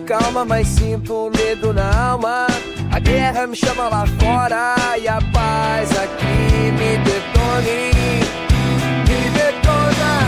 calma, mas sinto medo na alma. A guerra me chama lá fora e a paz aqui me detone, me detona.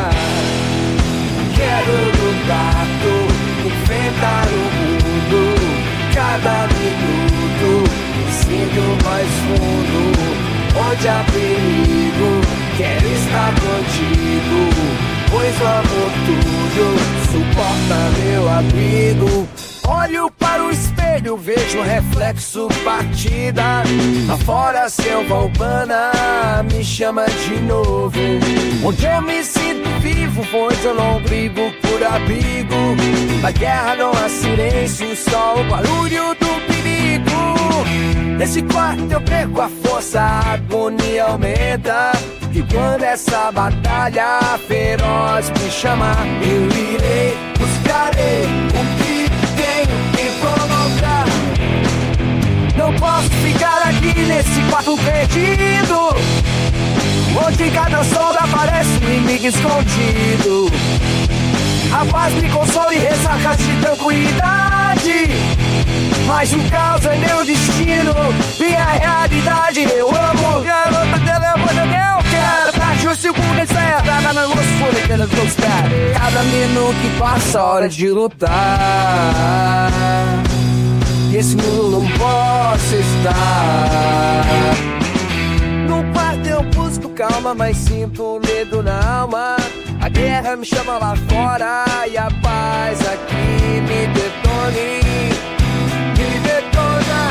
Quero lutar, enfrentar o mundo. Cada minuto me sinto mais fundo. Onde há perigo, quero estar contigo, pois o amor tudo suporta meu abrigo. Olho para o espelho, vejo o reflexo partida. Lá fora a selva urbana me chama de novo. Onde eu me sinto vivo, pois eu não brigo por abrigo. Na guerra não há silêncio, só o barulho do perigo. Nesse quarto eu perco a força, a agonia aumenta. E quando essa batalha feroz me chamar, eu irei, buscarei o que tenho que provocar. Não posso ficar aqui nesse quarto perdido, onde cada sombra parece um inimigo escondido. A paz me consola e ressaca de tranquilidade, mas o caos é meu destino, minha realidade. Eu amo garota telefone, eu quero dar justo com quem certa, na luz fúria que nos pés. Cada minuto que passa, hora de lutar. Esse mundo não posso estar. No quarto eu busco calma, mas sinto medo na alma. A guerra me chama lá fora e a paz aqui me detone, me detona.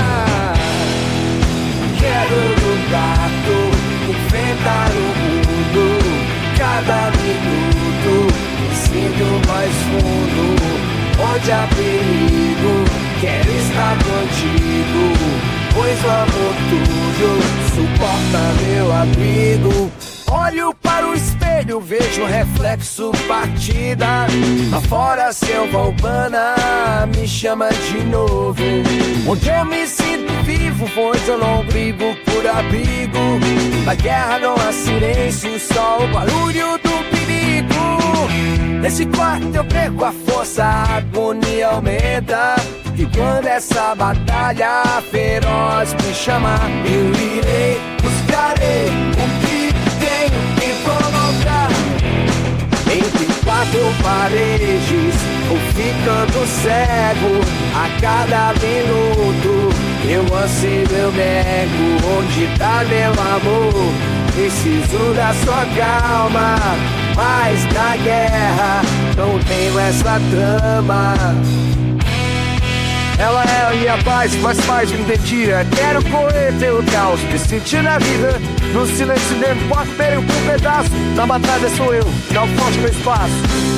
Quero lutar, enfrentar o mundo. Cada minuto me sinto mais fundo. Onde há perigo, quero estar contigo, pois o amor tudo suporta meu abrigo. Olho para o espelho, vejo o reflexo partida. Lá fora a selva urbana me chama de novo. Onde eu me sinto vivo, pois eu não brigo por abrigo. Na guerra não há silêncio, só o barulho do perigo. Nesse quarto eu perco a força, a agonia aumenta. E quando essa batalha feroz me chamar, eu irei, buscarei o que tenho que provocar. Entre quatro paredes, vou ficando cego. A cada minuto eu anseio, eu nego. Onde tá meu amor? Preciso da sua calma, mas na guerra não tenho essa trama. Ela é a minha paz, mas faz me detira. Quero correr pelo caos, me sentir na vida. No silêncio não importa, perco um pedaço. Na batalha sou eu, não foge meu espaço.